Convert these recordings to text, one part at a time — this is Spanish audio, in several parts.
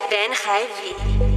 Ben Heavy.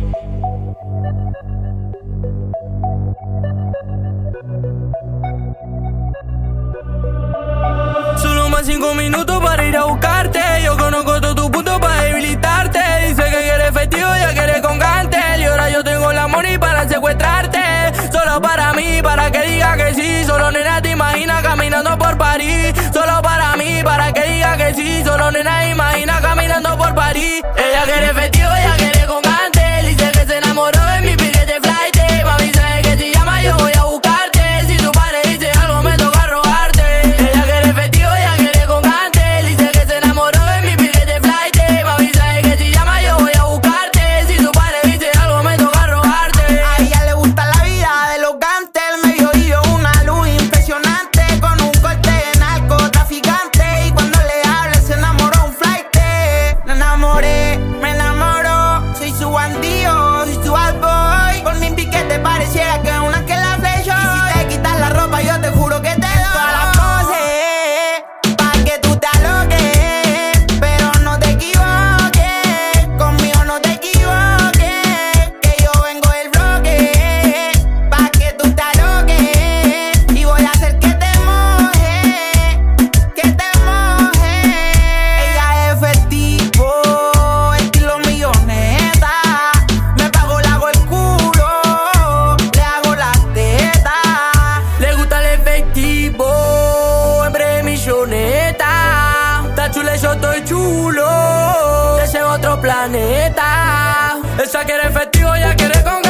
Solo más 5 minutos para ir a buscarte. Yo conozco todos tus puntos para debilitarte. Dice que quiere efectivo, ya quiere con Gantel. Y ahora yo tengo la money para secuestrarte. Solo para mí, para que diga que sí. Solo nena te imaginas caminando por París. Solo para mí, para que diga que sí. Solo nena te imaginas caminando por París. Ella quiere efectivo, ella quiere con Gantel. Dice que se enamoró de mi piquete flight. Mami sabe que si llama yo voy a buscarte. Si tu padre dice algo me toca robarte. Ella quiere efectivo, ella quiere con Gantel. Dice que se enamoró de mi piquete flight. Mami sabe que si llama yo voy a buscarte. Si tu padre dice algo me toca robarte. A ella le gusta la vida de los Gantel. Medio oído, una luz impresionante. Con un corte de narcotraficante. Y cuando le hablé se enamoró un flight. Me enamoré, me enamoró. Soy su bandido, soy su bad boy. Con mi piquete pareciera que una que la flechó. Y si te quitas la ropa yo te juro que te doy todas las poses pa' que tú te aloques. Pero no te equivoques, conmigo no te equivoques. Que yo vengo del bloque pa' que tú te aloques. Y voy a hacer que te mojes, que te mojes. Ella es efectivo, estilo milloneta. Me pago, le hago el culo, le hago las tetas. Le gusta el efectivo, hombre milloneta. Está chula y yo estoy chulo. Ese es otro planeta. Esa quiere efectivo, ya quiere con